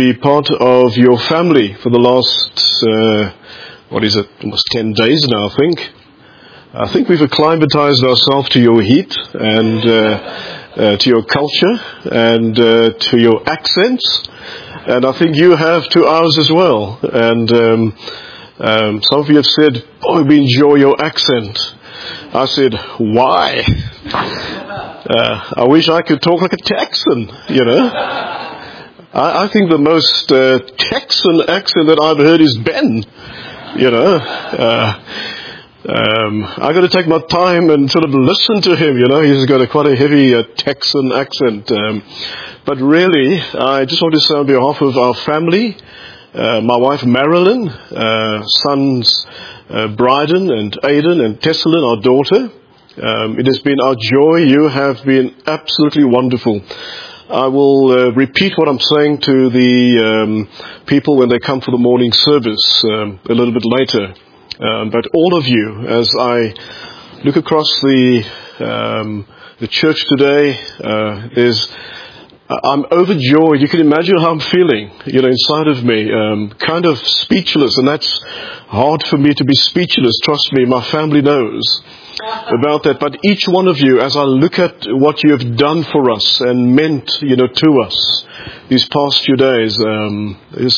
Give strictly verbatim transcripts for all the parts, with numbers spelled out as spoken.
be part of your family for the last, uh, what is it, almost ten days now, I think. I think we've acclimatized ourselves to your heat and uh, uh, to your culture and uh, to your accents. And I think you have to ours as well. And um, um, some of you have said, "Oh, we enjoy your accent." I said, "Why? Uh, I wish I could talk like a Texan, you know." I, I think the most uh, Texan accent that I've heard is Ben, you know. Uh, um, I've got to take my time and sort of listen to him, you know. He's got a quite a heavy uh, Texan accent. Um, but really, I just want to say on behalf of our family, uh, my wife Marilyn, uh, sons uh, Bryden and Aidan and Tesselyn, our daughter, um, it has been our joy. You have been absolutely wonderful. I will uh, repeat what I'm saying to the um, people when they come for the morning service um, a little bit later. Um, but all of you, as I look across the um, the church today, uh, there's I'm overjoyed. You can imagine how I'm feeling, you know, inside of me, um, kind of speechless, and that's hard for me to be speechless. Trust me, my family knows about that. But each one of you, as I look at what you have done for us and meant, you know, to us these past few days, um, is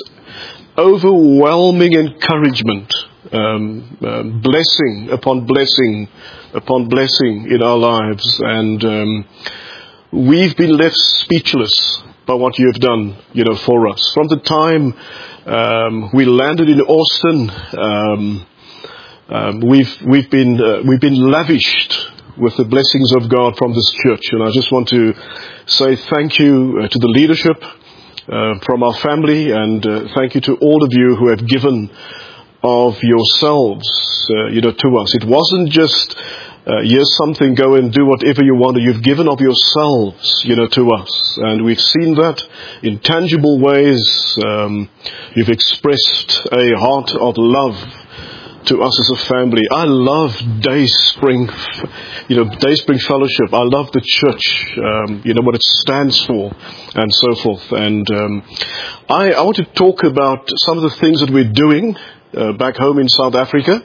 overwhelming encouragement, um, uh, blessing upon blessing upon blessing in our lives, and um, we've been left speechless by what you have done, you know, for us. From the time um, we landed in Austin, um, um, we've we've been uh, we've been lavished with the blessings of God from this church, and I just want to say thank you uh, to the leadership uh, from our family, and uh, thank you to all of you who have given of yourselves, uh, you know, to us. It wasn't just Uh, here's something, go and do whatever you want. You've given of yourselves, you know, to us. And we've seen that in tangible ways. Um, you've expressed a heart of love to us as a family. I love Dayspring, you know, Dayspring Fellowship. I love the church, um, you know, what it stands for and so forth. And um, I, I want to talk about some of the things that we're doing uh, back home in South Africa.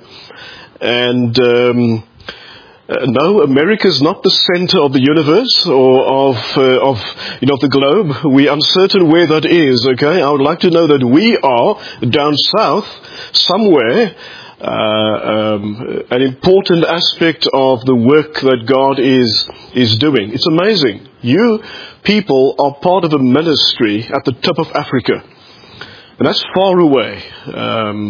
And um Uh, no, America is not the center of the universe or of, uh, of, you know, of the globe. We're uncertain where that is, okay? I would like to know that we are down south somewhere, uh, um, an important aspect of the work that God is, is doing. It's amazing. You people are part of a ministry at the tip of Africa. And that's far away. Um,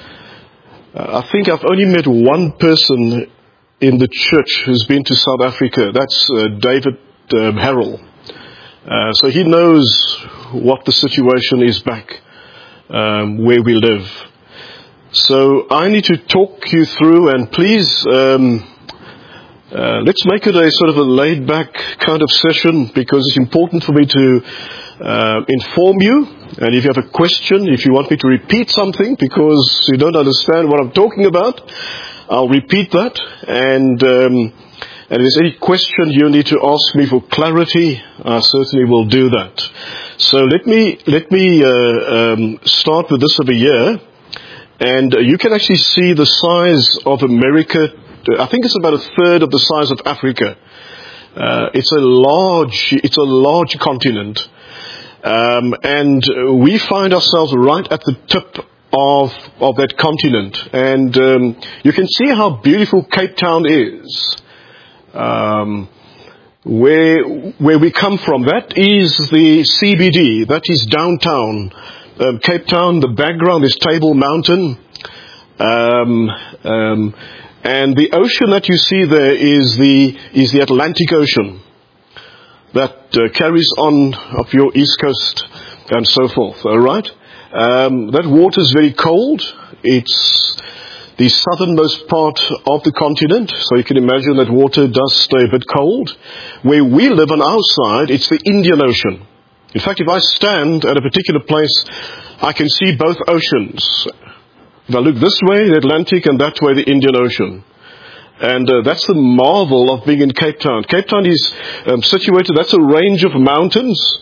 I think I've only met one person in the church who's been to South Africa. That's uh, David um, Harrell. Uh, so he knows what the situation is back um, where we live. So I need to talk you through, and please, um, uh, let's make it a sort of a laid-back kind of session, because it's important for me to uh, inform you. And if you have a question, if you want me to repeat something because you don't understand what I'm talking about, I'll repeat that, and um, and if there's any question you need to ask me for clarity, I certainly will do that. So let me let me uh, um, start with this over here, and uh, you can actually see the size of America. I think it's about a third of the size of Africa. Uh, it's a large it's a large continent, um, and we find ourselves right at the tip of of that continent, and um, you can see how beautiful Cape Town is, um, where where we come from. That is the C B D, that is downtown um, Cape Town. The background is Table Mountain, um, um, and the ocean that you see there is the is the Atlantic Ocean that uh, carries on up your east coast and so forth. All right. Um, that water is very cold. It's the southernmost part of the continent, so you can imagine that water does stay a bit cold. Where we live on our side, it's the Indian Ocean. In fact, if I stand at a particular place, I can see both oceans. If I look this way, the Atlantic, and that way, the Indian Ocean. And uh, that's the marvel of being in Cape Town. Cape Town is um, situated, that's a range of mountains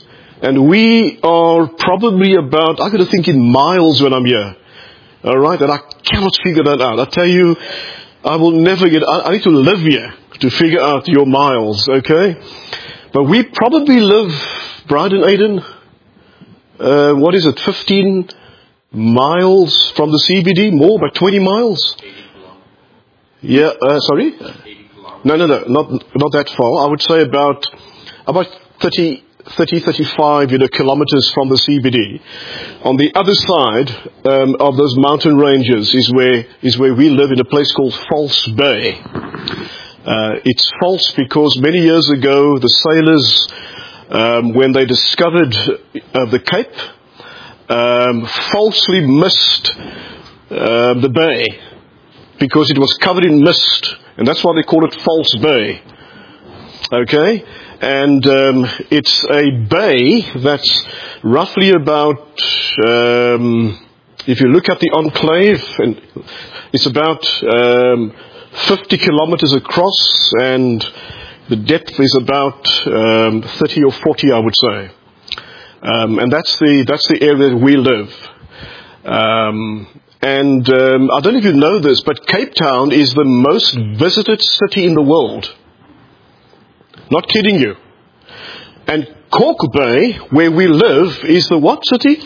And we are probably about, I've got to think in miles when I'm here. All right? And I cannot figure that out. I tell you, I will never get, I, I need to live here to figure out your miles, okay? But we probably live, Brian and Aiden, uh, what is it, fifteen miles from the C B D? More, about twenty miles? Yeah, uh, sorry? No, no, no, not not that far. I would say about about thirty, thirty, thirty-five, you know, kilometers from the C B D. On the other side um, of those mountain ranges is where is where we live, in a place called False Bay. Uh, it's false because many years ago the sailors, um, when they discovered uh, the Cape, um, falsely missed uh, the bay because it was covered in mist. And that's why they call it False Bay. Okay? And um, it's a bay that's roughly about, um, if you look at the enclave, and it's about um, fifty kilometers across, and the depth is about um, thirty or forty, I would say. Um, and that's the that's the area that we live. Um, And um, I don't know if you know this, but Cape Town is the most visited city in the world. Not kidding you. And Cork Bay, where we live, is the what city?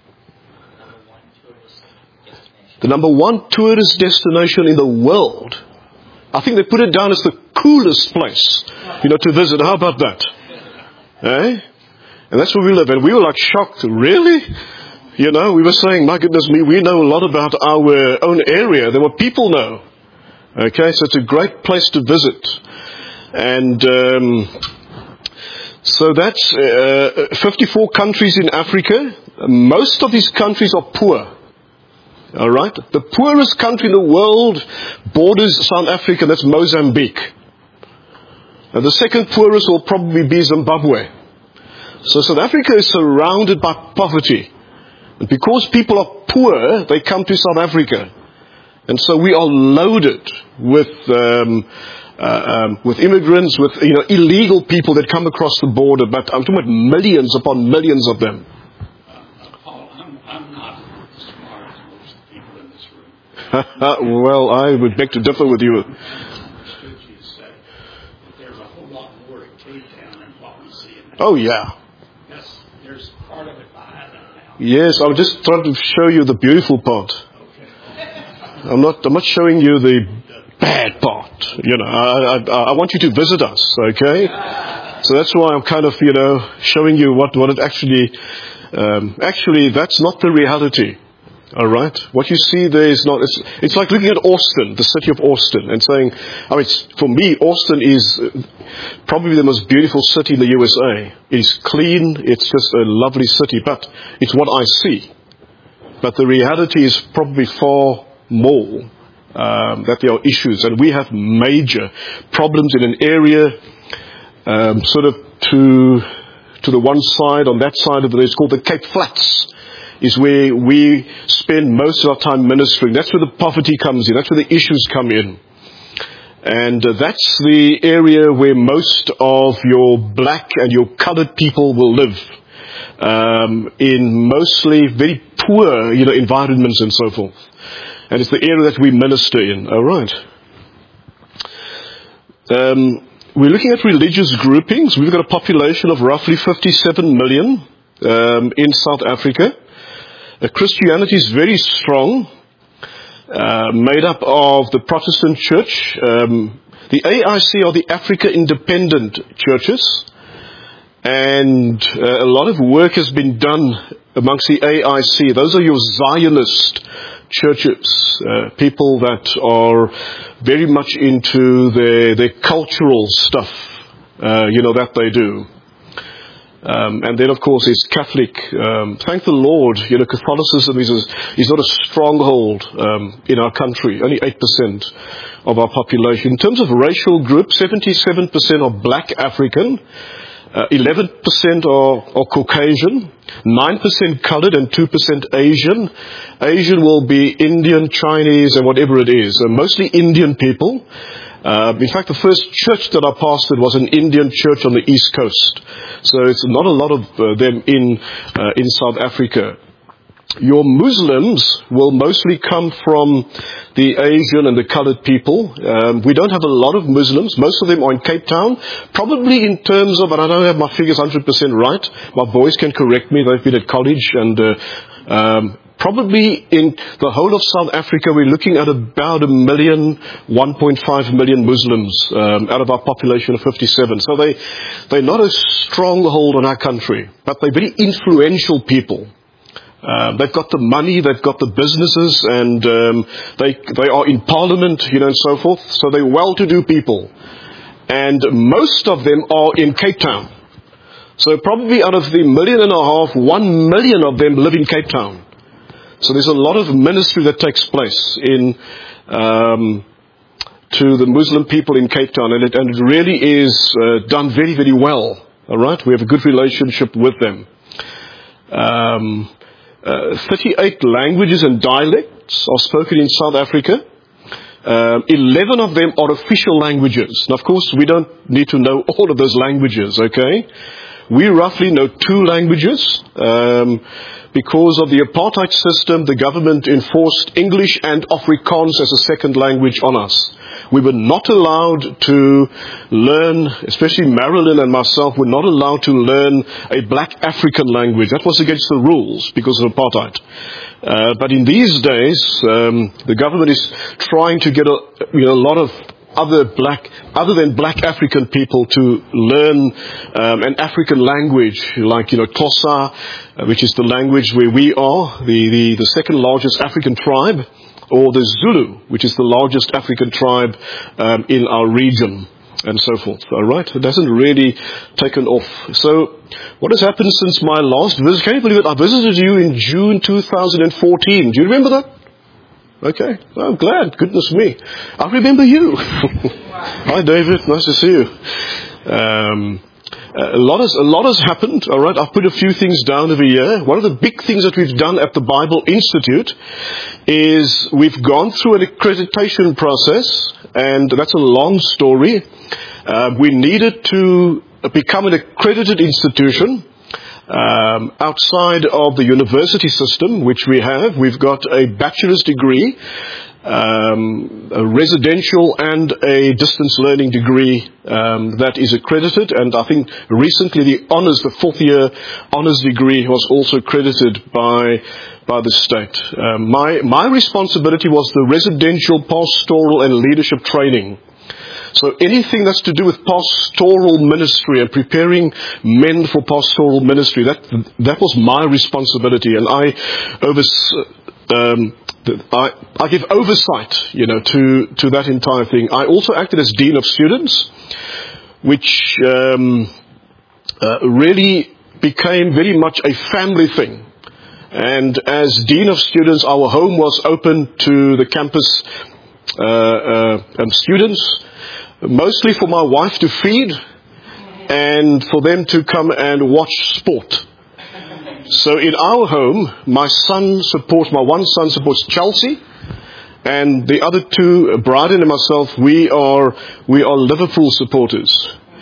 The number one tourist destination in the world. I think they put it down as the coolest place, you know, to visit. How about that? Eh? And that's where we live. And we were like shocked. Really? You know, we were saying, my goodness me, we know a lot about our own area than what people know. Okay, so it's a great place to visit. And um, so that's uh, fifty-four countries in Africa. Most of these countries are poor. All right? The poorest country in the world borders South Africa, that's Mozambique. And the second poorest will probably be Zimbabwe. So South Africa is surrounded by poverty. And because people are poor, they come to South Africa. And so we are loaded with um, uh, um, with immigrants, with you know illegal people that come across the border. But I'm talking about millions upon millions of them. Uh, Paul, I'm, I'm not as smart as most people in this room. Well, I would beg to differ with you. I understood you to say that there's a whole lot more to Cape Town than what we see in that. Oh, yeah. Yes, there's part of it behind it now. Yes, I'm just trying to show you the beautiful part. Okay. I'm not. I'm not showing you the bad part. You know, I, I, I want you to visit us. Okay. So that's why I'm kind of, you know, showing you what what it actually. Um, actually, that's not the reality. All right. What you see there is not. It's, it's like looking at Austin, the city of Austin, and saying, I mean, it's, for me, Austin is probably the most beautiful city in the U S A. It's clean. It's just a lovely city, but it's what I see. But the reality is probably far more um, that there are issues, and we have major problems in an area, um, sort of to to the one side, on that side of it, it's called the Cape Flats. Is where we spend most of our time ministering. That's where the poverty comes in. That's where the issues come in. And uh, that's the area where most of your black and your colored people will live. Um, in mostly very poor, you know, environments and so forth. And it's the area that we minister in. All right. Um, we're looking at religious groupings. We've got a population of roughly fifty-seven million um, in South Africa. Uh, Christianity is very strong, uh, made up of the Protestant Church. Um, the A I C are the Africa Independent Churches, and uh, a lot of work has been done amongst the A I C. Those are your Zionist churches, uh, people that are very much into their, their cultural stuff, uh, you know, that they do. Um, and then, of course, it's Catholic. Um, thank the Lord, you know, Catholicism is, a, is not a stronghold um, in our country. Only eight percent of our population. In terms of racial group, seventy-seven percent are black African, uh, eleven percent are, are Caucasian, nine percent colored, and two percent Asian. Asian will be Indian, Chinese, and whatever it is. Uh, mostly Indian people. Uh, in fact, the first church that I pastored was an Indian church on the East Coast. So it's not a lot of uh, them in uh, in South Africa. Your Muslims will mostly come from the Asian and the colored people. Um, we don't have a lot of Muslims. Most of them are in Cape Town. Probably in terms of, and I don't have my figures one hundred percent right. My boys can correct me. They've been at college. And uh, um, probably in the whole of South Africa, we're looking at about a million, one point five million Muslims um, out of our population of fifty-seven. So they, they're not a stronghold on our country, but they're very influential people. Uh, they've got the money, they've got the businesses, and um, they they are in parliament, you know, and so forth. So they're well-to-do people, and most of them are in Cape Town. So probably out of the million and a half, one million of them live in Cape Town. So there's a lot of ministry that takes place in um, to the Muslim people in Cape Town, and it, and it really is uh, done very, very well. All right, we have a good relationship with them. Um, Uh, thirty-eight languages and dialects are spoken in South Africa. Um, eleven of them are official languages. Now, of course, we don't need to know all of those languages, okay? We roughly know two languages. Um, because of the apartheid system, the government enforced English and Afrikaans as a second language on us. We were not allowed to learn, especially Marilyn and myself, were not allowed to learn a black African language. That was against the rules because of apartheid. Uh, but in these days, um, the government is trying to get a, you know, a lot of other black, other than black African people to learn um, an African language, like, you know, Xhosa, uh, which is the language where we are, the, the, the second largest African tribe, or the Zulu, which is the largest African tribe um, in our region, and so forth. All right? It hasn't really taken off. So what has happened since my last visit? Can you believe it? I visited you in June two thousand fourteen. Do you remember that? Okay. Well, I'm glad. Goodness me. I remember you. Hi, David. Nice to see you. Um, a lot has, a lot has happened. All right. I've put a few things down over here. One of the big things that we've done at the Bible Institute is we've gone through an accreditation process, and that's a long story. Uh, we needed to become an accredited institution. Um, outside of the university system, which we have, we've got a bachelor's degree, um, a residential and a distance learning degree um, that is accredited. And I think recently the honors, the fourth year honors degree, was also accredited by by the state. Um, my my responsibility was the residential, pastoral, and leadership training. So anything that's to do with pastoral ministry and preparing men for pastoral ministry, that that was my responsibility, and I over um, I, I give oversight, you know, to to that entire thing. I also acted as dean of students, which um, uh, really became very much a family thing. And as dean of students, our home was open to the campus uh, uh, and students. Mostly for my wife to feed and for them to come and watch sport. So in our home, my son supports, my one son supports Chelsea, and the other two, Bryden and myself, we are we are Liverpool supporters.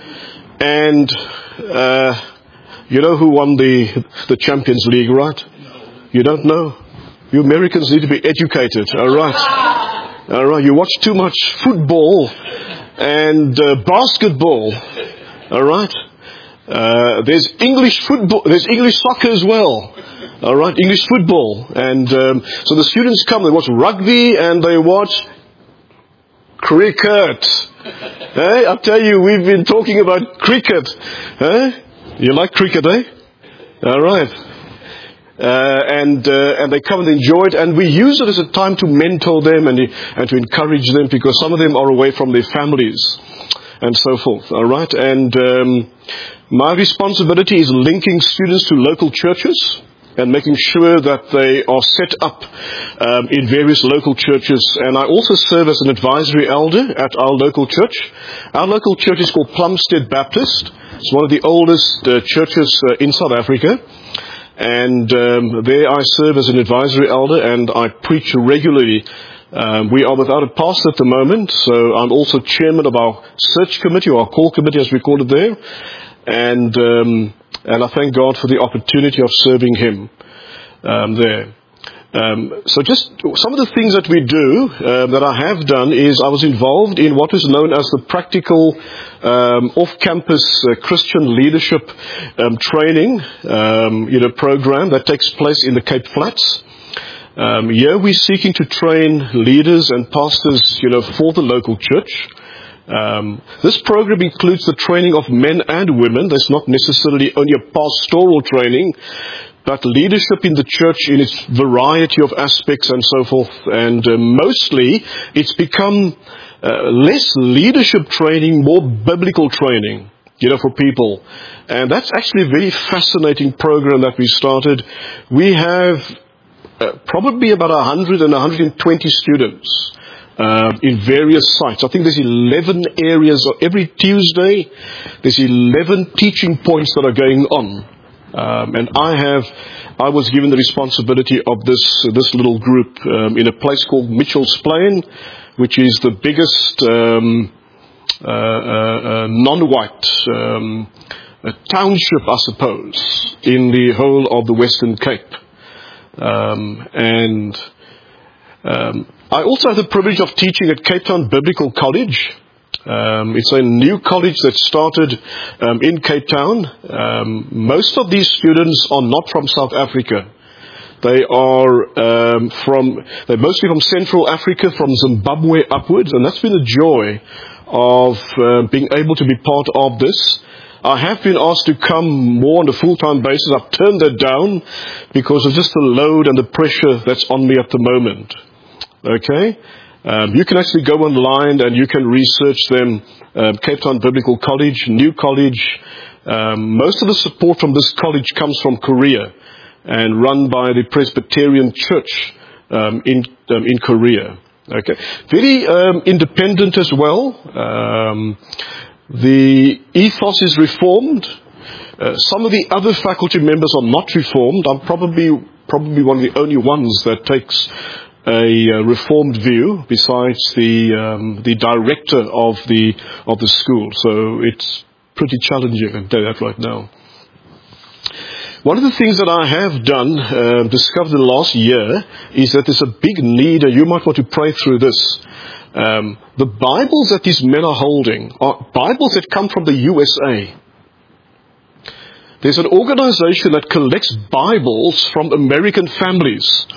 And uh, you know who won the the Champions League, right? You don't know? You Americans need to be educated, all right? All right, you watch too much football and uh, basketball, all right? Uh, there's English football, there's English soccer as well, all right? English football. And um, so the students come, they watch rugby and they watch cricket. Hey, I tell you, we've been talking about cricket. Hey? You like cricket, eh? All right. Uh, and uh, and they come and enjoy it, and we use it as a time to mentor them and and to encourage them, because some of them are away from their families and so forth. All right, and um, my responsibility is linking students to local churches and making sure that they are set up um, in various local churches. And I also serve as an advisory elder at our local church. Our local church is called Plumstead Baptist. It's one of the oldest uh, churches uh, in South Africa. And um, there I serve as an advisory elder, and I preach regularly Um, we are without a pastor at the moment, so I'm also chairman of our search committee, or our call committee as we call it there. And um, and I thank God for the opportunity of serving him um, there. Um, so just some of the things that we do, uh, that I have done, is I was involved in what is known as the practical um, off-campus uh, Christian leadership um, training um, you know, program that takes place in the Cape Flats. Um, here we're seeking to train leaders and pastors, you know, for the local church. Um, this program includes the training of men and women. There's not necessarily only a pastoral training, but leadership in the church in its variety of aspects and so forth. And uh, mostly it's become uh, less leadership training, more biblical training, you know, for people. And that's actually a very fascinating program that we started. We have uh, probably about one hundred and one hundred twenty students Uh, in various sites. I think there's eleven areas. Every Tuesday, there's eleven teaching points that are going on. Um, and I have, I was given the responsibility of this uh, this little group um, in a place called Mitchell's Plain, which is the biggest um, uh, uh, uh, non-white um, uh, township, I suppose, in the whole of the Western Cape. Um, and um, I also have the privilege of teaching at Cape Town Biblical College. Um, it's a new college that started um, in Cape Town. Um, most of these students are not from South Africa. They are um, from, they're mostly from Central Africa, from Zimbabwe upwards, and that's been the joy of uh, being able to be part of this. I have been asked to come more on a full-time basis. I've turned that down because of just the load and the pressure that's on me at the moment. Okay? Um, you can actually go online and you can research them. Uh, Cape Town Biblical College, new college. Um, most of the support from this college comes from Korea and run by the Presbyterian Church um, in um, in Korea. Okay, very um, independent as well. Um, the ethos is reformed. Uh, some of the other faculty members are not reformed. I'm probably probably one of the only ones that takes a uh, reformed view, besides the um, the director of the of the school. So it's pretty challenging, I can tell you that right now. One of the things that I have done, uh, discovered in the last year, is that there's a big need, and you might want to pray through this. Um, the Bibles that these men are holding are Bibles that come from the U S A. There's an organization that collects Bibles from American families.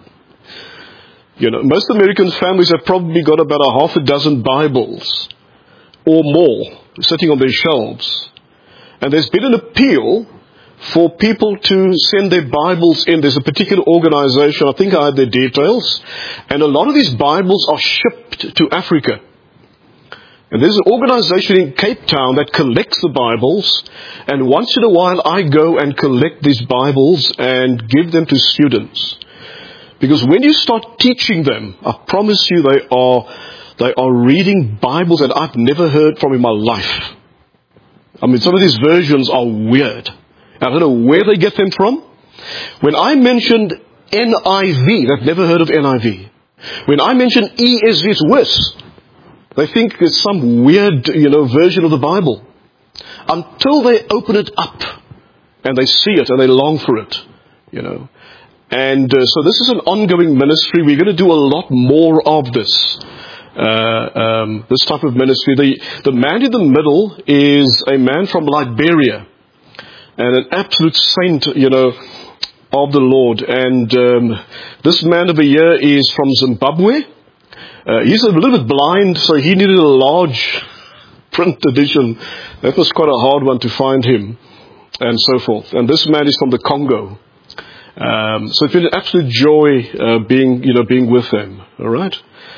You know, most American families have probably got about a half a dozen Bibles or more sitting on their shelves. And there's been an appeal for people to send their Bibles in. There's a particular organization, I think I have their details, and a lot of these Bibles are shipped to Africa. And there's an organization in Cape Town that collects the Bibles, and once in a while I go and collect these Bibles and give them to students. Because when you start teaching them, I promise you they are they are reading Bibles that I've never heard from in my life. I mean, some of these versions are weird. I don't know where they get them from. When I mentioned N I V, they've never heard of N I V. When I mention E S V, it's worse. They think it's some weird, you know, version of the Bible. Until they open it up and they see it and they long for it, you know. And uh, so this is an ongoing ministry. We're going to do a lot more of this. Uh, um, this type of ministry. The, the man in the middle is a man from Liberia. And an absolute saint, you know, of the Lord. And um, this man over here is from Zimbabwe. Uh, he's a little bit blind, so he needed a large print edition. That was quite a hard one to find him, and so forth. And this man is from the Congo. Um, so it's been an absolute joy uh, being, you know, being with them. All right.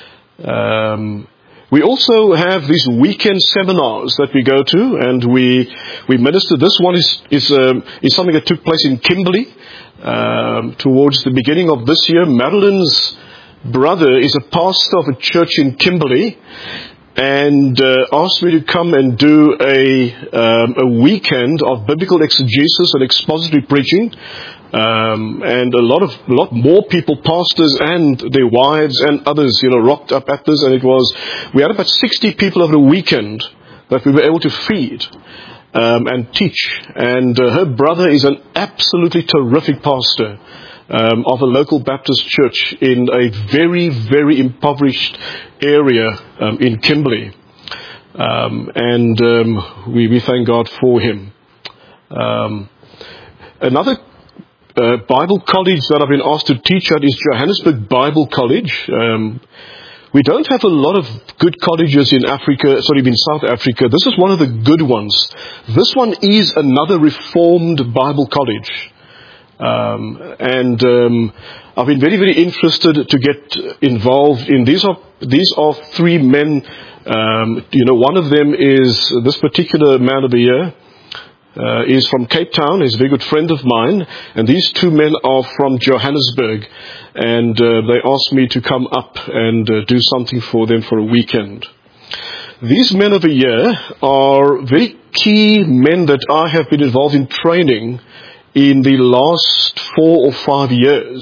Um, we also have these weekend seminars that we go to, and we we minister. This one is is um, is something that took place in Kimberley um, towards the beginning of this year. Madeline's brother is a pastor of a church in Kimberley, and uh, asked me to come and do a um, a weekend of biblical exegesis and expository preaching Um, and a lot of, a lot more people, pastors and their wives and others, you know, rocked up at this. And it was, we had about sixty people over the weekend that we were able to feed um, and teach. And uh, her brother is an absolutely terrific pastor um, of a local Baptist church in a very, very impoverished area um, in Kimberley. Um, and um, we, we thank God for him. Um, another Uh, Bible college that I've been asked to teach at is Johannesburg Bible College. Um, we don't have a lot of good colleges in Africa, sorry, in South Africa. This is one of the good ones. This one is another Reformed Bible college. Um, and um, I've been very, very interested to get involved in these. Are these are three men. Um, you know, one of them is this particular man of the year. Uh, is from Cape Town. He's a very good friend of mine. And these two men are from Johannesburg. And uh, they asked me to come up and uh, do something for them for a weekend. These men of the year are very key men that I have been involved in training in the last four or five years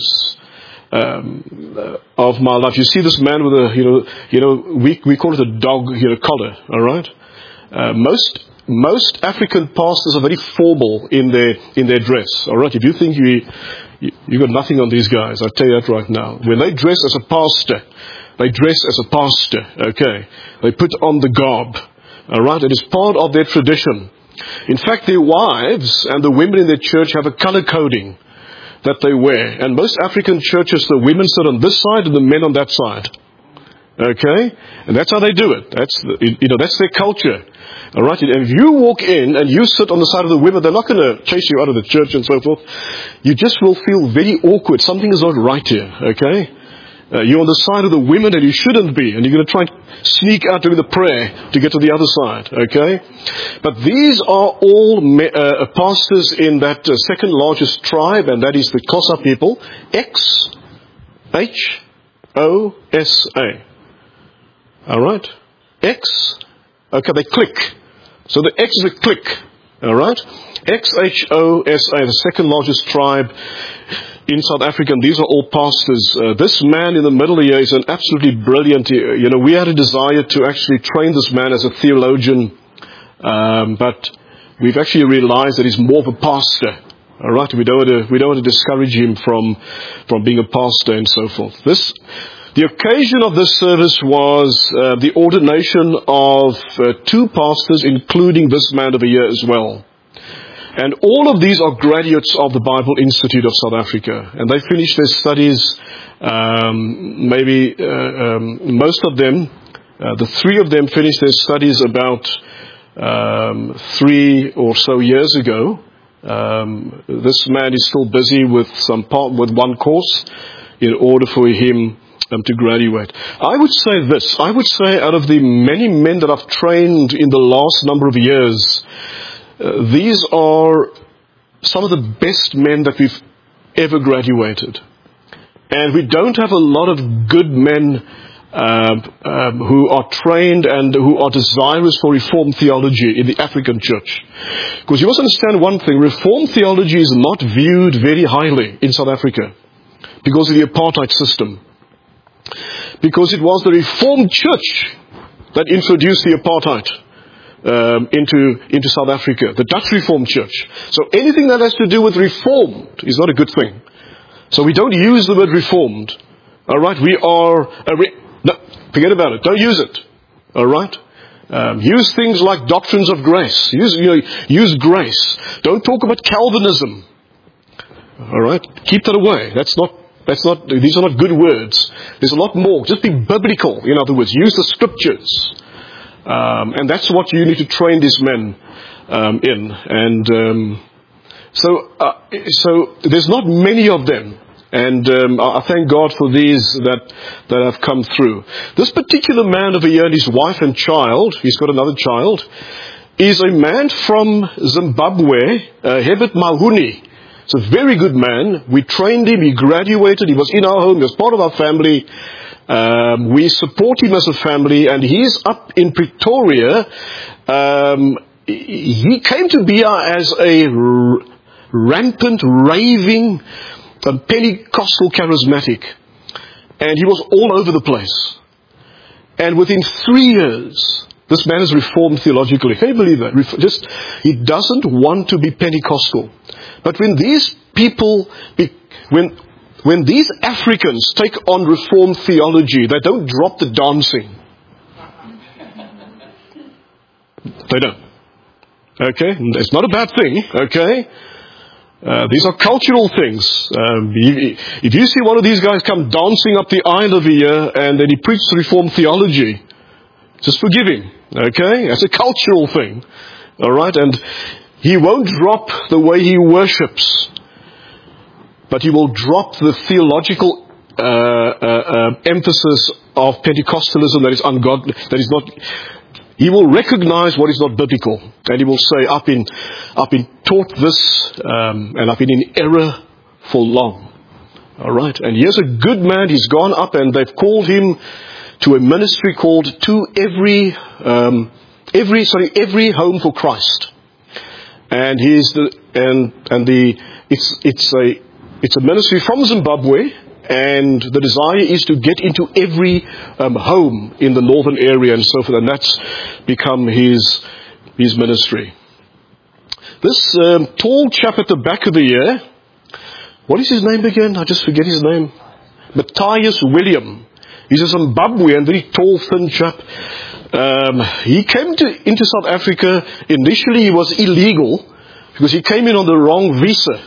um, uh, of my life. You see this man with a, you know, you know, we we call it a dog, you know, collar. All right. Uh, most most African pastors are very formal in their in their dress. All right. If you think you you, you got nothing on these guys, I'll tell you that right now. When they dress as a pastor, they dress as a pastor. Okay. They put on the garb. All right. It is part of their tradition. In fact, their wives and the women in their church have a color coding that they wear. And most African churches, the women sit on this side and the men on that side. Okay? And that's how they do it. That's, the, you know, that's their culture. All right? And if you walk in and you sit on the side of the women, they're not going to chase you out of the church and so forth. You just will feel very awkward. Something is not right here. Okay? Uh, you're on the side of the women and you shouldn't be. And you're going to try and sneak out during the prayer to get to the other side. Okay? But these are all me, uh, pastors in that uh, second largest tribe, and that is the Xhosa people. X H O S A. Alright? X. Okay, they click. So the X is a click. Alright? X H O S A, the second largest tribe in South Africa, and these are all pastors. Uh, this man in the middle here is an absolutely brilliant, you know, we had a desire to actually train this man as a theologian, um, but we've actually realized that he's more of a pastor. All right, we don't want to, we don't want to discourage him from, from being a pastor and so forth. This, the occasion of this service was uh, the ordination of uh, two pastors, including this man over here as well. And all of these are graduates of the Bible Institute of South Africa. And they finished their studies, um, maybe uh, um, most of them, uh, the three of them finished their studies about um, three or so years ago. Um, this man is still busy with some part, with one course in order for him um, to graduate. I would say this. I would say out of the many men that I've trained in the last number of years, Uh, these are some of the best men that we've ever graduated. And we don't have a lot of good men uh, um, who are trained and who are desirous for Reformed theology in the African church. Because you must understand one thing, Reformed theology is not viewed very highly in South Africa because of the apartheid system. Because it was the Reformed church that introduced the apartheid Um, into into South Africa, the Dutch Reformed Church. So anything that has to do with Reformed is not a good thing. So we don't use the word Reformed. All right, we are a re- no, forget about it. Don't use it. All right, um, use things like doctrines of grace. Use you know, use grace. Don't talk about Calvinism. All right, keep that away. That's not. That's not. These are not good words. There's a lot more. Just be biblical. In other words, use the scriptures. Um, and that's what you need to train these men um, in. And um, so, uh, so there's not many of them. And um, I thank God for these that that have come through. This particular man over here, and his wife and child, he's got another child, is a man from Zimbabwe, uh, Herbert Mahuni. It's a very good man. We trained him. He graduated. He was in our home. He was part of our family. Um, we support him as a family, and he's up in Pretoria. Um, he came to B R as a r- rampant, raving, um, Pentecostal charismatic. And he was all over the place. And within three years, this man is reformed theologically. Can you believe that? Ref- just, he doesn't want to be Pentecostal. But when these people, be, when when these Africans take on reformed theology, they don't drop the dancing. They don't. Okay? It's not a bad thing. Okay? Uh, these are cultural things. Um, you, if you see one of these guys come dancing up the aisle over here and then he preaches reformed theology, just forgive him. Okay? That's a cultural thing. Alright? And he won't drop the way he worships, but he will drop the theological uh, uh, uh, emphasis of Pentecostalism that is ungodly, that is not. He will recognize what is not biblical, and he will say, "I've been, I've been taught this, um, and I've been in error for long." All right, and here's a good man. He's gone up, and they've called him to a ministry called "To Every, um, Every, sorry, Every Home for Christ." And he's the and and the it's it's a it's a ministry from Zimbabwe, and the desire is to get into every um, home in the northern area and so forth, and that's become his his ministry. This um, tall chap at the back of the year, what is his name again? I just forget his name. Matthias William. He's a Zimbabwean, very tall, thin chap. Um, he came to, into South Africa. Initially, he was illegal because he came in on the wrong visa.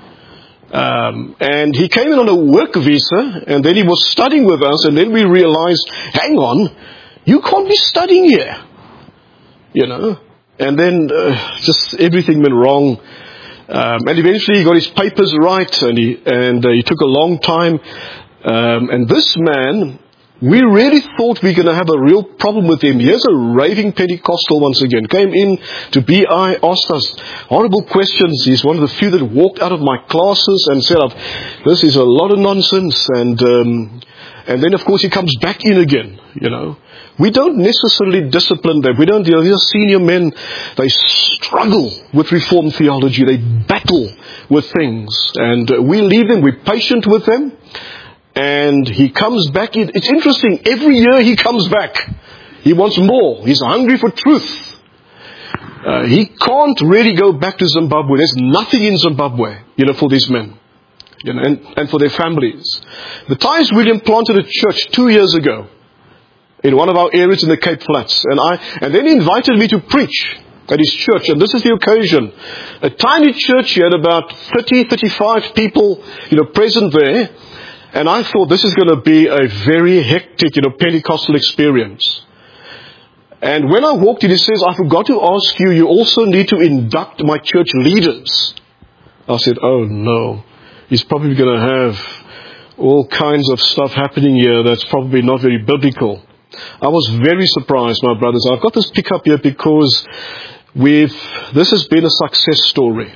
Um, and he came in on a work visa, and then he was studying with us, and then we realized, hang on, you can't be studying here. You know. And then uh, just everything went wrong. Um, and eventually he got his papers right, and he, and uh, he took a long time. Um, and this man, we really thought we were going to have a real problem with him. Here's a raving Pentecostal once again. Came in to B I, asked us horrible questions. He's one of the few that walked out of my classes and said, this is a lot of nonsense. And um, and then, of course, he comes back in again, you know. We don't necessarily discipline them. We don't, you know, these are senior men. They struggle with Reformed theology. They battle with things. And uh, we leave them. We're patient with them. And he comes back in. It's interesting. Every year he comes back. He wants more. He's hungry for truth. Uh, he can't really go back to Zimbabwe. There's nothing in Zimbabwe, you know, for these men, you know, and, and for their families. Matthias William planted a church two years ago in one of our areas in the Cape Flats, and I and then he invited me to preach at his church. And this is the occasion. A tiny church. He had about thirty, thirty-five people, you know, present there. And I thought this is going to be a very hectic, you know, Pentecostal experience. And when I walked in, he says, I forgot to ask you, you also need to induct my church leaders. I said, oh no. He's probably going to have all kinds of stuff happening here that's probably not very biblical. I was very surprised, my brothers. I've got this pickup here because we've, this has been a success story.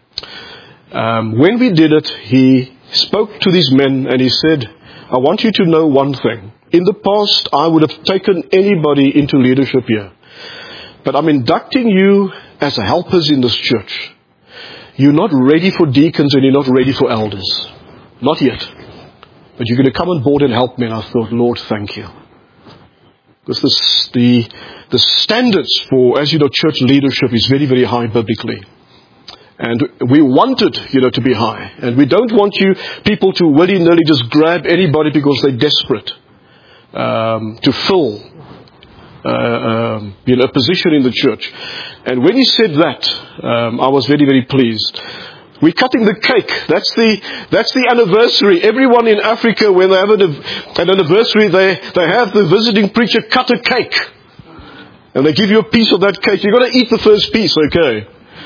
Um, when we did it, he spoke to these men and he said, I want you to know one thing. In the past, I would have taken anybody into leadership here. But I'm inducting you as helpers in this church. You're not ready for deacons and you're not ready for elders. Not yet. But you're going to come on board and help me. And I thought, Lord, thank you. Because this, the, the standards for, as you know, church leadership is very, very high biblically. And we want it, you know, to be high. And we don't want you people to willy-nilly just grab anybody because they're desperate um, to fill uh, um, you know, a position in the church. And when he said that, um, I was very, very pleased. We're cutting the cake. That's the that's the anniversary. Everyone in Africa, when they have an, an anniversary, they, they have the visiting preacher cut a cake. And they give you a piece of that cake. You've got to eat the first piece, okay?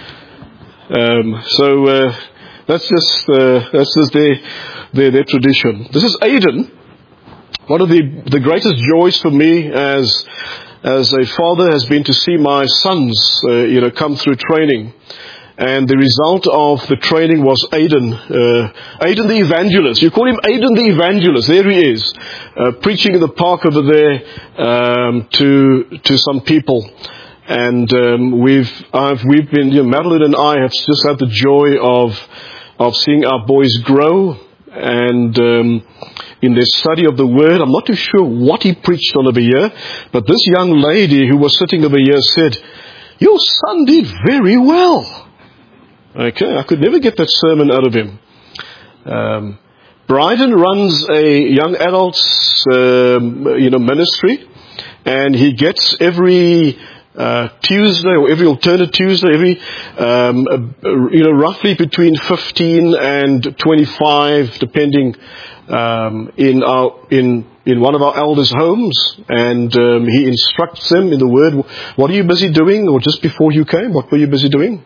Um, so uh, that's just uh, that's just their, their their tradition. This is Aiden. One of the the greatest joys for me as as a father has been to see my sons, uh, you know, come through training, and the result of the training was Aiden, uh, Aiden the evangelist. You call him Aiden the evangelist. There he is, uh, preaching in the park over there um, to to some people. And um, we've, I've, we've been, you know, Madeline and I have just had the joy of, of seeing our boys grow and um, in their study of the Word. I'm not too sure what he preached on over here, but this young lady who was sitting over here said, "Your son did very well." Okay, I could never get that sermon out of him. Um, Bryden runs a young adults, um, you know, ministry, and he gets every uh, Tuesday or every alternate Tuesday, every um, uh, you know, roughly between fifteen and twenty-five, depending, um, in our in in one of our elders' homes, and um, he instructs them in the Word. What are you busy doing? Or just before you came, what were you busy doing?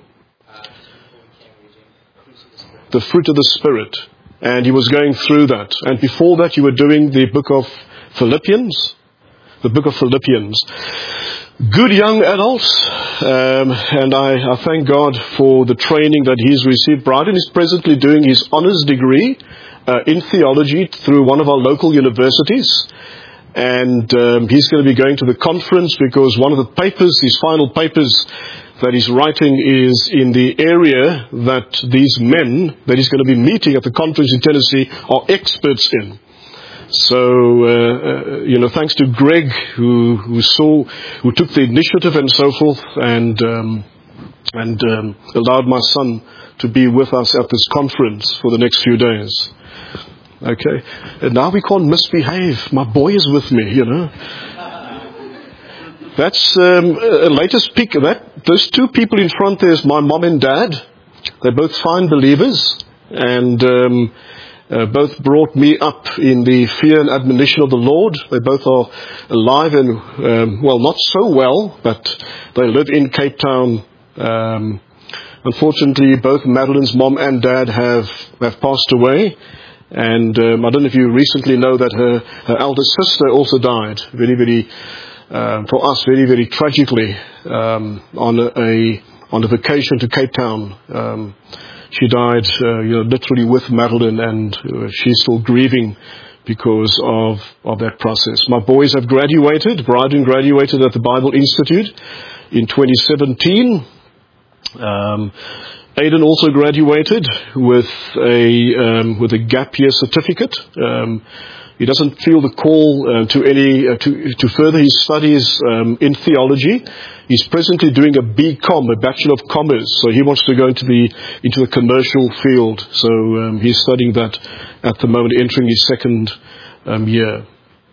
The fruit of the Spirit. And he was going through that. And before that, you were doing the book of Philippians. The book of Philippians. Good young adults. Um, and I, I thank God for the training that he's received. Bryden is presently doing his honors degree uh, in theology through one of our local universities. And um, he's going to be going to the conference because one of the papers, his final papers that he's writing, is in the area that these men that he's going to be meeting at the conference in Tennessee are experts in. So, uh, uh, you know, thanks to Greg who, who saw, who took the initiative and so forth, and um, and um, allowed my son to be with us at this conference for the next few days. Okay, and now we can't misbehave. My boy is with me, you know. That's um, a latest pick. That those two people in front there is my mom and dad. They're both fine believers, and um, uh, both brought me up in the fear and admonition of the Lord. They both are alive and um, well, not so well, but they live in Cape Town. Um, unfortunately, both Madeline's mom and dad have have passed away. And um, I don't know if you recently know that her, her elder sister also died, very, very, uh, for us, very, very tragically, um, on a, a on a vacation to Cape Town. Um, she died, uh, you know, literally with Madeline, and uh, she's still grieving because of of that process. My boys have graduated. Bryden graduated at the Bible Institute in twenty seventeen. Um, Aidan also graduated with a um, with a gap year certificate. Um, he doesn't feel the call uh, to any uh, to to further his studies um, in theology. He's presently doing a B Com, a Bachelor of Commerce. So he wants to go into the into the commercial field. So um, he's studying that at the moment, entering his second um, year.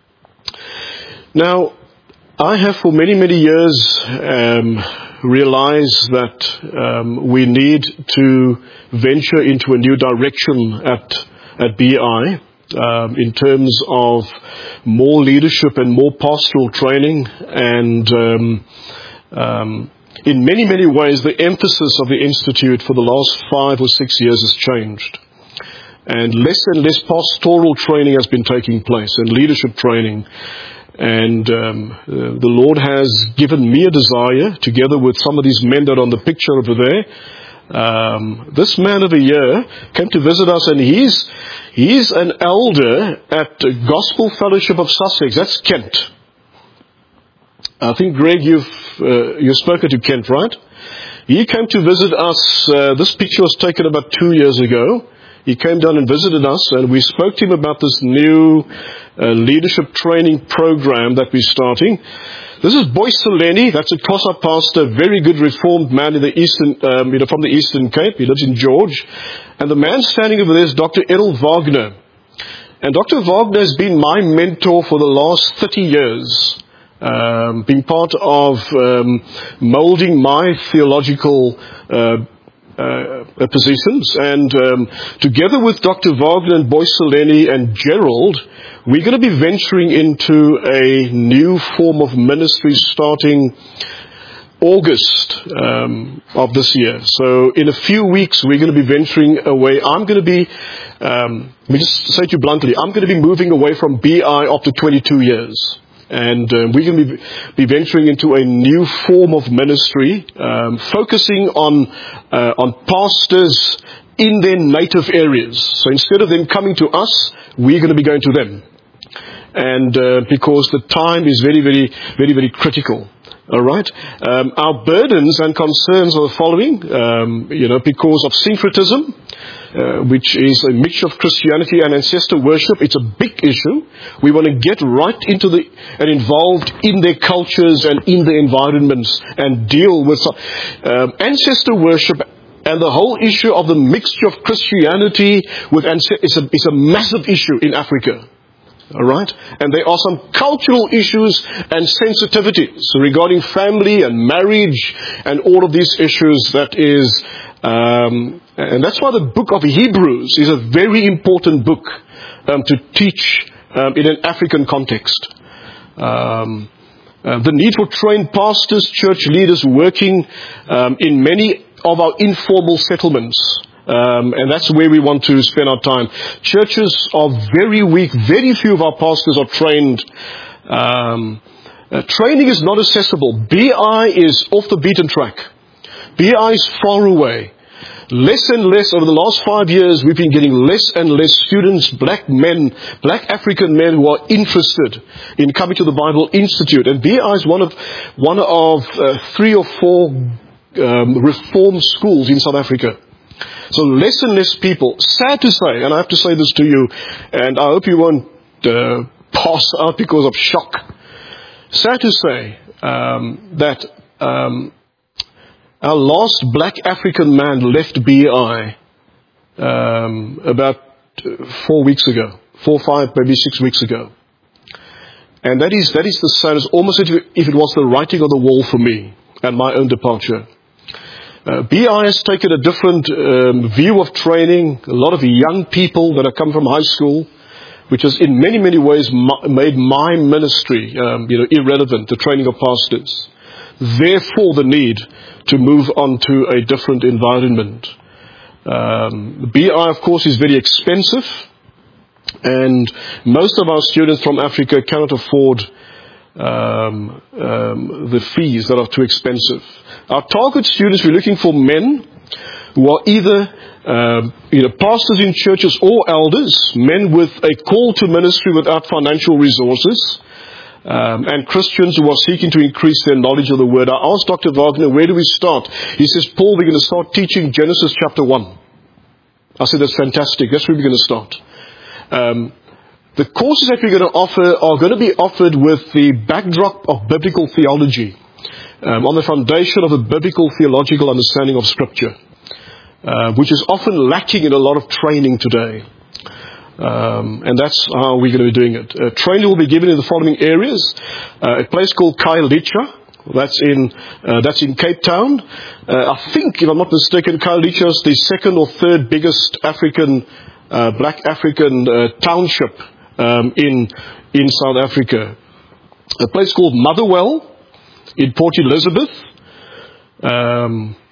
Now, I have for many many years Um, realize that um, we need to venture into a new direction at at B I um, in terms of more leadership and more pastoral training, and um, um, in many many ways the emphasis of the Institute for the last five or six years has changed, and less and less pastoral training has been taking place and leadership training. And um, uh, the Lord has given me a desire, together with some of these men that are on the picture over there. Um, this man over here came to visit us, and he's he's an elder at Gospel Fellowship of Sussex. That's Kent. I think, Greg, you've uh, you've spoken to Kent, right? He came to visit us. Uh, this picture was taken about two years ago. He came down and visited us, and we spoke to him about this new uh, leadership training program that we're starting. This is Boyce Seleni. That's a Xhosa pastor, very good Reformed man in the Eastern, um, you know, from the Eastern Cape. He lives in George. And the man standing over there is Doctor Errol Wagner. And Doctor Wagner has been my mentor for the last thirty years, um, being part of um, molding my theological uh Uh, positions, and um, together with Doctor Wagner and Boyce Seleni and Gerald, we're going to be venturing into a new form of ministry starting August um, of this year. So in a few weeks we're going to be venturing away. I'm going to be, um, let me just say to you bluntly, I'm going to be moving away from B I after twenty-two years. And uh, we're going to be, be venturing into a new form of ministry, um, focusing on uh, on pastors in their native areas. So instead of them coming to us, we're going to be going to them. And uh, because the time is very, very, very, very critical. All right. Um, our burdens and concerns are the following. Um, you know, because of syncretism, uh, which is a mixture of Christianity and ancestor worship. It's a big issue. We want to get right into the and involved in their cultures and in their environments and deal with um, ancestor worship. And the whole issue of the mixture of Christianity with ancestors is a, is a massive issue in Africa. All right? And there are some cultural issues and sensitivities regarding family and marriage and all of these issues that is, um, and that's why the book of Hebrews is a very important book um, to teach um, in an African context. Um, uh, the need for trained pastors, church leaders working um, in many of our informal settlements. Um, and that's where we want to spend our time. Churches are very weak. Very few of our pastors are trained. Um, uh, training is not accessible. B I is off the beaten track. B I is far away. Less and less, over the last five years, we've been getting less and less students, black men, black African men who are interested in coming to the Bible Institute. And B I is one of, one of uh, three or four um, reform schools in South Africa. So less and less people, sad to say, and I have to say this to you, and I hope you won't uh, pass out because of shock. Sad to say um, that um, our last black African man left B I um, about four weeks ago, four, five, maybe six weeks ago. And that is that is the saddest, almost as if it was the writing on the wall for me and my own departure. Uh, B I has taken a different um, view of training. A lot of young people that have come from high school, which has in many, many ways ma- made my ministry um, you know, irrelevant, the training of pastors. Therefore, the need to move on to a different environment. Um, B I, of course, is very expensive, and most of our students from Africa cannot afford Um, um, the fees that are too expensive. Our target students, we're looking for men who are either um, you know, pastors in churches or elders, men with a call to ministry without financial resources, um, and Christians who are seeking to increase their knowledge of the Word. I asked Doctor Wagner, where do we start? He says, Paul, we're going to start teaching Genesis chapter one. I said, that's fantastic. That's where we're going to start. Um, The courses that we're going to offer are going to be offered with the backdrop of biblical theology, um, on the foundation of a biblical theological understanding of Scripture, uh, which is often lacking in a lot of training today. Um, and that's how we're going to be doing it. Uh, training will be given in the following areas. Uh, a place called Khayelitsha. That's in uh, that's in Cape Town. Uh, I think, if I'm not mistaken, Khayelitsha is the second or third biggest African, uh, black African uh, township Um, in in South Africa. A place called Motherwell in Port Elizabeth. Um,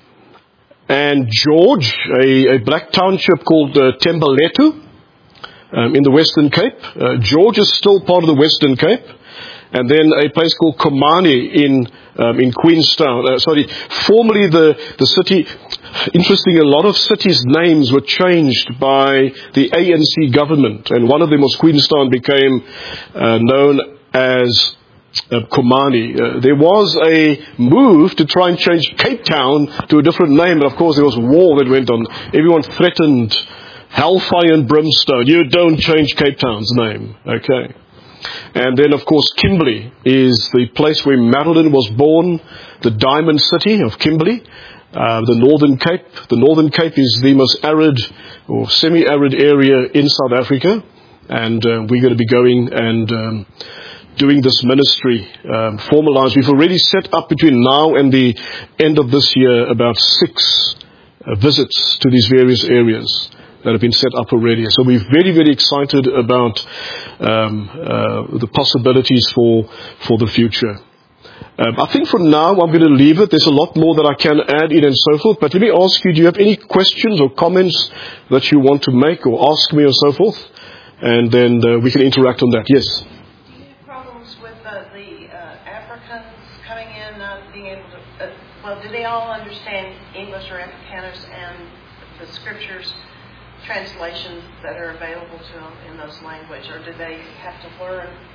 and George, a, a black township called uh, Tembeletu um, in the Western Cape. Uh, George is still part of the Western Cape. And then a place called Komani in um, in Queenstown. Uh, sorry, formerly the, the city... Interesting, a lot of cities' names were changed by the A N C government, and one of them was Queenstown, became uh, known as uh, Komani. Uh, there was a move to try and change Cape Town to a different name, but of course there was war that went on. Everyone threatened hellfire and brimstone. You don't change Cape Town's name, okay? And then, of course, Kimberley is the place where Madeline was born, the Diamond City of Kimberley. Uh, the Northern Cape. The Northern Cape is the most arid or semi-arid area in South Africa. And uh, we're going to be going and um, doing this ministry um, formalized. We've already set up between now and the end of this year about six uh, visits to these various areas that have been set up already. So we're very, very excited about um, uh, the possibilities for, for the future. Um, I think for now I'm going to leave it. There's a lot more that I can add in and so forth. But let me ask you, do you have any questions or comments that you want to make or ask me or so forth? And then uh, we can interact on that. Yes? Do you have problems with uh, the uh, Africans coming in, not uh, being able to... Uh, well, do they all understand English or Afrikaans and the scriptures translations that are available to them in those languages? Or do they have to learn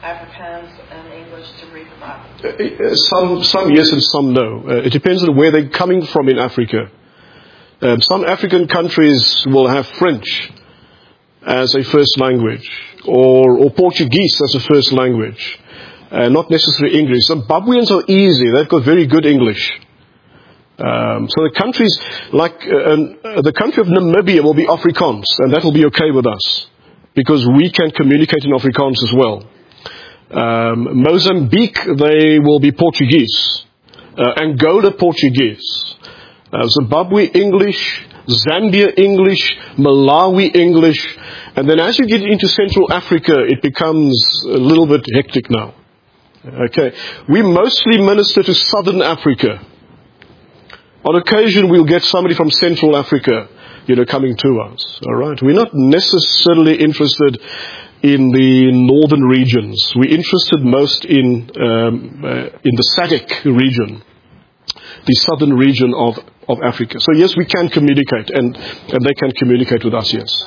Afrikaans and English to read the Bible? Uh, Some, some yes and some no. Uh, it depends on where they're coming from in Africa. Um, some African countries will have French as a first language, or, or Portuguese as a first language, uh, not necessarily English. Zimbabweans are easy; they've got very good English. Um, so the countries like uh, uh, the country of Namibia will be Afrikaans, and that will be okay with us because we can communicate in Afrikaans as well. Um, Mozambique, they will be Portuguese. Uh, Angola, Portuguese. Uh, Zimbabwe, English. Zambia, English. Malawi, English. And then as you get into Central Africa, it becomes a little bit hectic now. Okay. We mostly minister to Southern Africa. On occasion, we'll get somebody from Central Africa, you know, coming to us. All right. We're not necessarily interested in the northern regions. We're interested most in um, uh, in the S A D C region, the southern region of, of Africa. So yes, we can communicate, and, and they can communicate with us, yes.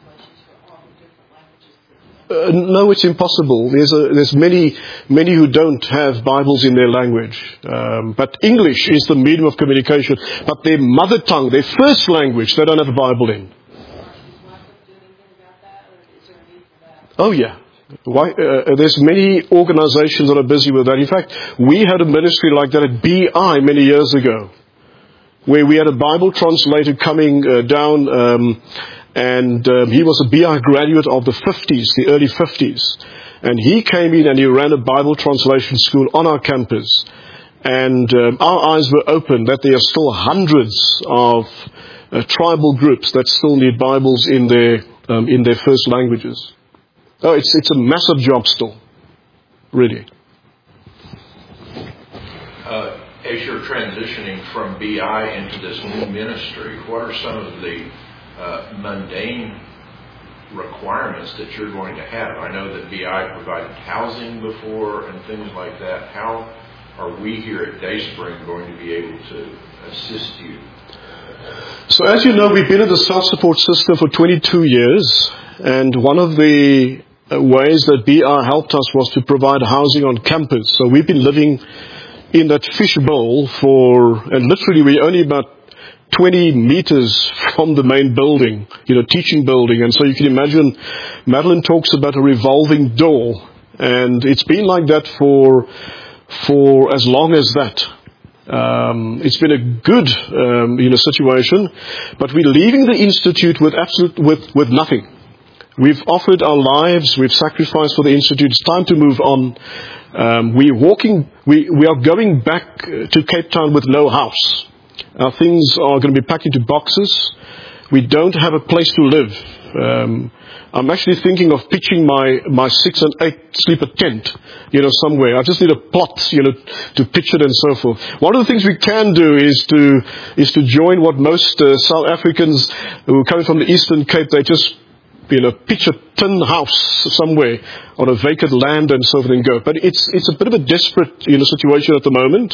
Uh, no, it's impossible. There's a, there's many many who don't have Bibles in their language, um, but English is the medium of communication. But their mother tongue, their first language, they don't have a Bible in. Oh yeah. Why, uh, there's many organizations that are busy with that. In fact, we had a ministry like that at B I many years ago, where we had a Bible translator coming uh, down, um, and um, he was a B I graduate of the fifties, the early fifties. And he came in and he ran a Bible translation school on our campus. And um, our eyes were open that there are still hundreds of uh, tribal groups that still need Bibles in their um, in their first languages. Oh, it's it's a massive job still, really. Uh, as you're transitioning from B I into this new ministry, what are some of the uh, mundane requirements that you're going to have? I know that B I provided housing before and things like that. How are we here at Dayspring going to be able to assist you? So as you know, we've been in the self-support system for twenty-two years, and one of the ways that B I helped us was to provide housing on campus. So we've been living in that fishbowl for, and literally we're only about twenty meters from the main building, you know, teaching building. And so you can imagine, Madeline talks about a revolving door, and it's been like that for for as long as that. Um, it's been a good, um, you know, situation, but we're leaving the institute with absolute with with nothing. We've offered our lives, we've sacrificed for the Institute. It's time to move on. Um, we're walking, we, we are going back to Cape Town with no house. Our things are going to be packed into boxes. We don't have a place to live. Um, I'm actually thinking of pitching my, my six and eight sleeper tent, you know, somewhere. I just need a plot, you know, to pitch it and so forth. One of the things we can do is to, is to join what most uh, South Africans who are coming from the Eastern Cape, they just you know, pitch a tin house somewhere on a vacant land and so forth and go. But it's it's a bit of a desperate, you know, situation at the moment.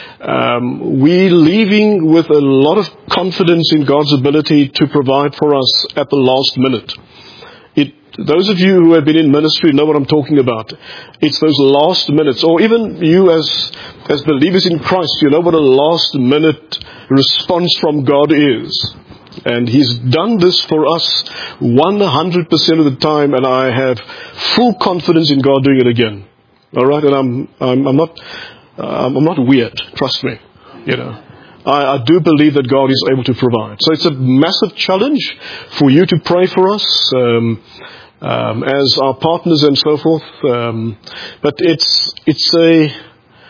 Um, we're leaving with a lot of confidence in God's ability to provide for us at the last minute. It, those of you who have been in ministry know what I'm talking about. It's those last minutes, or even you as as believers in Christ, you know what a last minute response from God is. And He's done this for us one hundred percent of the time, and I have full confidence in God doing it again. All right, and I'm I'm, I'm not uh, I'm not weird. Trust me, you know. I, I do believe that God is able to provide. So it's a massive challenge for you to pray for us um, um, as our partners and so forth. Um, but it's it's a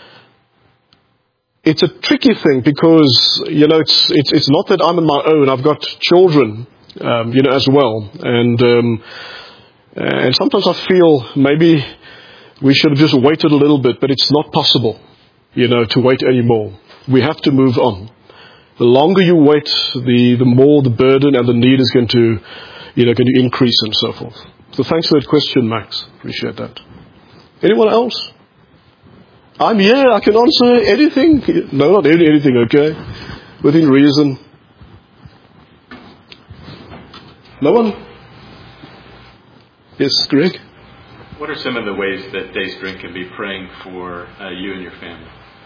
It's a tricky thing because, you know, it's it's it's not that I'm on my own. I've got children, um, you know, as well. And um, and sometimes I feel maybe we should have just waited a little bit, but it's not possible, you know, to wait anymore. We have to move on. The longer you wait, the, the more the burden and the need is going to, you know, going to increase and so forth. So thanks for that question, Max. Appreciate that. Anyone else? I'm here, I can answer anything. No, not anything, okay? Within reason. No one? Yes, Greg? what are some of the ways that Daystream can be praying for uh, you and your family?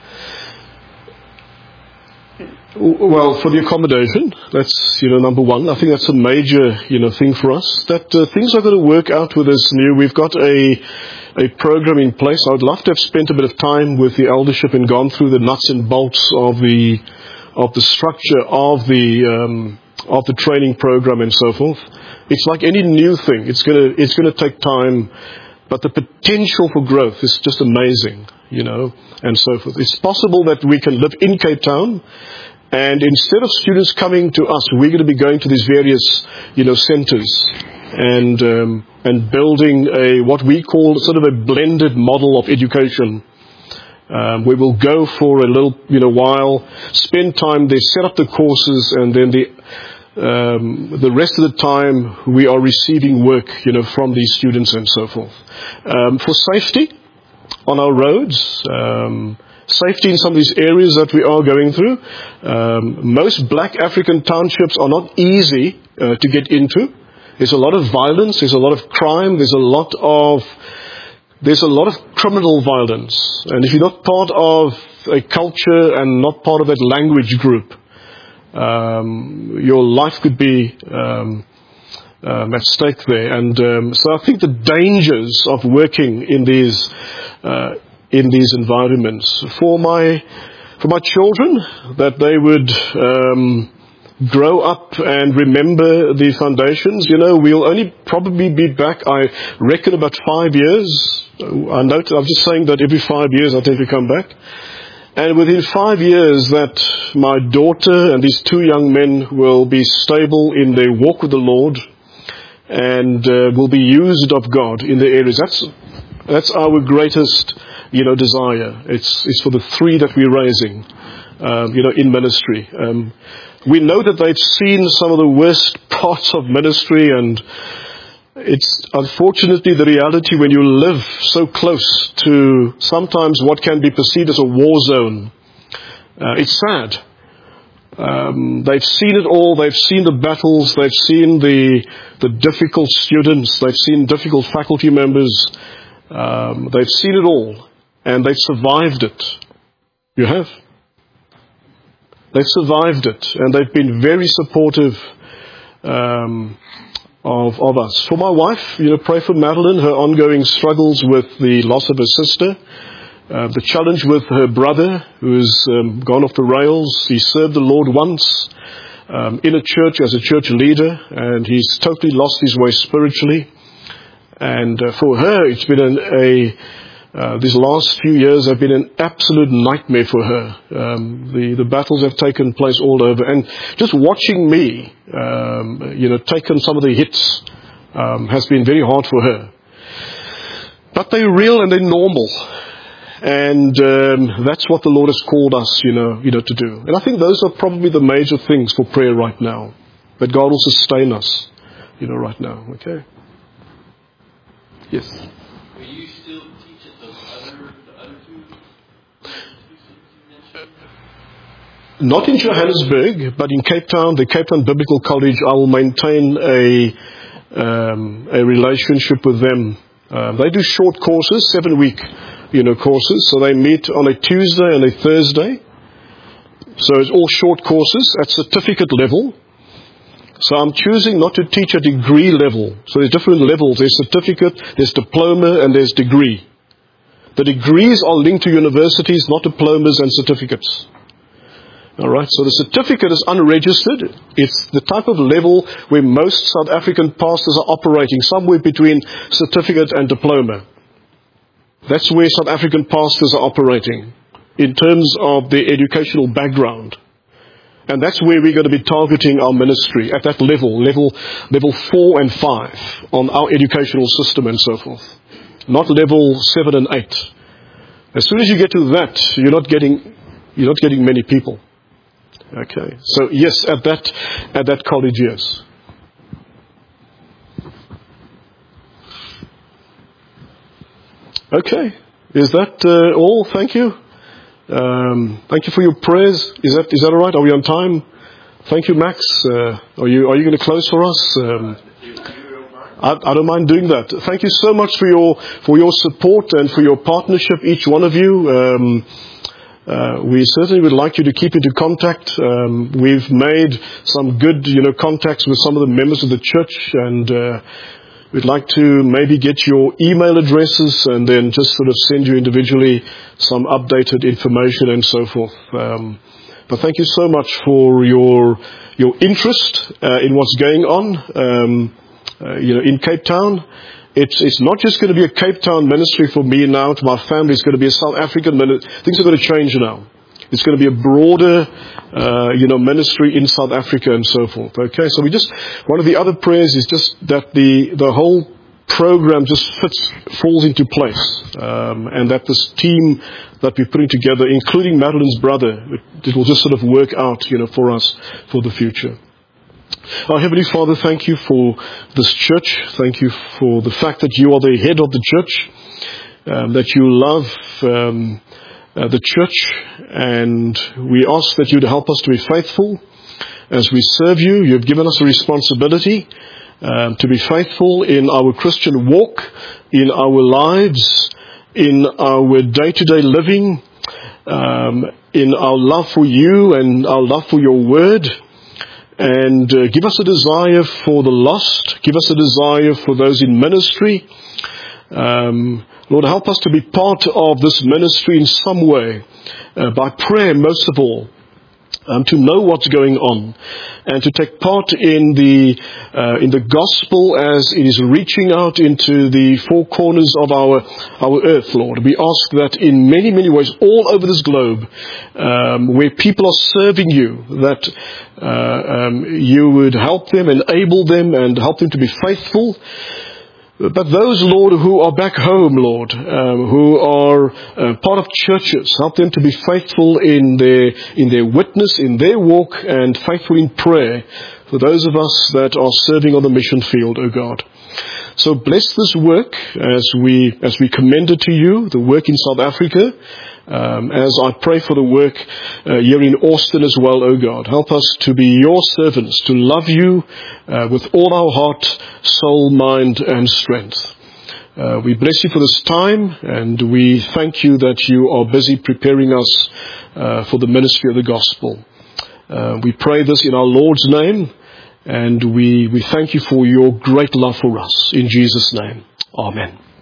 Well, for the accommodation, that's, you know, number one. I think that's a major, you know, thing for us. That uh, things are going to work out with this new. We've got a a program in place. I would love to have spent a bit of time with the eldership and gone through the nuts and bolts of the of the structure of the um, of the training program and so forth. It's like any new thing. It's gonna it's gonna take time, but the potential for growth is just amazing, you know, and so forth. It's possible that we can live in Cape Town, and instead of students coming to us, we're going to be going to these various, you know, centres and um, and building a what we call sort of a blended model of education. Um, we will go for a little, you know, while, spend time there, set up the courses, and then the um, the rest of the time we are receiving work, you know, from these students and so forth. Um, for safety on our roads, um, safety in some of these areas that we are going through. Um, most black African townships are not easy uh, to get into. There's a lot of violence. There's a lot of crime. There's a lot of There's a lot of criminal violence. And if you're not part of a culture and not part of that language group, um, your life could be um, um, at stake there. And um, so I think the dangers of working in these uh, in these environments for my for my children, that they would um, grow up and remember the foundations. You know, we'll only probably be back, I reckon, about five years. I note, I'm just saying that every five years I tend to come back. And within five years that my daughter and these two young men will be stable in their walk with the Lord and uh, will be used of God in their areas. That's that's our greatest, you know, desire. It's it's for the three that we're raising, um, you know, in ministry. Um, we know that they've seen some of the worst parts of ministry, and it's unfortunately the reality when you live so close to sometimes what can be perceived as a war zone. Uh, it's sad. Um, they've seen it all. They've seen the battles. They've seen the the difficult students. They've seen difficult faculty members. Um, they've seen it all, and they've survived it. You have. They've survived it, and they've been very supportive um, of of us. For my wife, you know, pray for Madeline, her ongoing struggles with the loss of her sister, uh, the challenge with her brother who's um, gone off the rails. He served the Lord once um, in a church as a church leader, and he's totally lost his way spiritually. And uh, for her, it's been an, a Uh, these last few years have been an absolute nightmare for her. Um, the, the battles have taken place all over. And just watching me, um, you know, taken some of the hits um, has been very hard for her. But they're real and they're normal. And um, that's what the Lord has called us, you know, you know, to do. And I think those are probably the major things for prayer right now. That God will sustain us, you know, right now. Okay? Yes. Not in Johannesburg, but in Cape Town, the Cape Town Biblical College, I will maintain a um, a relationship with them. Uh, they do short courses, seven-week, you know, courses. So they meet on a Tuesday and a Thursday. So it's all short courses at certificate level. So I'm choosing not to teach at degree level. So there's different levels. There's certificate, there's diploma, and there's degree. The degrees are linked to universities, not diplomas and certificates. All right, so the certificate is unregistered. It's the type of level where most South African pastors are operating, somewhere between certificate and diploma. That's where South African pastors are operating in terms of their educational background. And that's where we're going to be targeting our ministry, at that level, level level four and five on our educational system and so forth. Not level seven and eight. As soon as you get to that, you're not getting you're not getting many people. Okay, so yes, at that at that college, yes. Okay, is that uh, all? Thank you. Um, thank you for your prayers. Is that is that all right? Are we on time? Thank you, Max. Uh, are you are you going to close for us? Um, I, I don't mind doing that. Thank you so much for your for your support and for your partnership, each one of you. Um, uh, we certainly would like you to keep into contact. Um, we've made some good, you know, contacts with some of the members of the church, and uh, we'd like to maybe get your email addresses and then just sort of send you individually some updated information and so forth. Um, but thank you so much for your your interest uh, in what's going on, um, uh, you know, in Cape Town. It's it's not just going to be a Cape Town ministry for me now, to my family. It's going to be a South African ministry. Things are going to change now. It's going to be a broader, uh, you know, ministry in South Africa and so forth. Okay, so we just, one of the other prayers is just that the, the whole program just fits, falls into place. Um, and that this team that we're putting together, including Madeline's brother, it, it will just sort of work out, you know, for us for the future. Our Heavenly Father, thank you for this church. Thank you for the fact that you are the head of the church, um, that you love um, uh, the church, and we ask that you would help us to be faithful as we serve you. You have given us a responsibility um, to be faithful in our Christian walk, in our lives, in our day-to-day living, um, in our love for you and our love for your word. And uh, give us a desire for the lost. Give us a desire for those in ministry. Um, Lord, help us to be part of this ministry in some way, uh, by prayer most of all, um, to know what's going on, and to take part in the uh, in the gospel as it is reaching out into the four corners of our our earth, Lord. We ask that in many, many ways, all over this globe, um, where people are serving you, that uh, um, you would help them, enable them, and help them to be faithful. But those, Lord, who are back home, Lord, um, who are uh, part of churches, help them to be faithful in their in their witness, in their walk, and faithful in prayer for those of us that are serving on the mission field, O God. So bless this work as we as we commend it to you, the work in South Africa, um, as I pray for the work uh, here in Austin as well, O God. Help us to be your servants, to love you uh, with all our heart, soul, mind, and strength. Uh, we bless you for this time, and we thank you that you are busy preparing us uh, for the ministry of the gospel. Uh, we pray this in our Lord's name, and we, we thank you for your great love for us. In Jesus' name, amen.